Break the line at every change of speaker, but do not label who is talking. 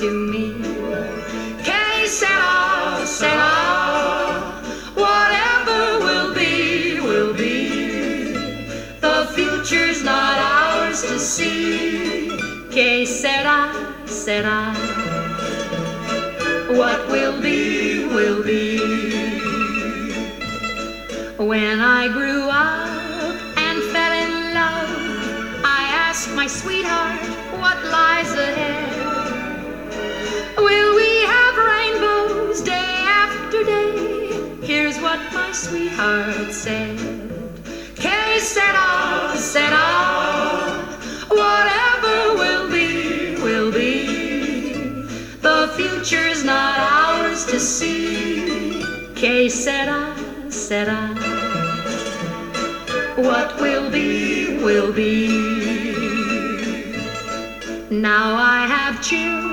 to me. Que sera, sera, whatever will be, will be. The future's not ours to see. Que sera, sera, what will be, will be. When I grew up and fell in love, I asked my sweetheart what lies ahead. Will we have rainbows day after day? Here's what my sweetheart said. Que sera, sera, whatever will be, will be. The future's not ours to see. Que sera, sera, what will be, will be. Now I have children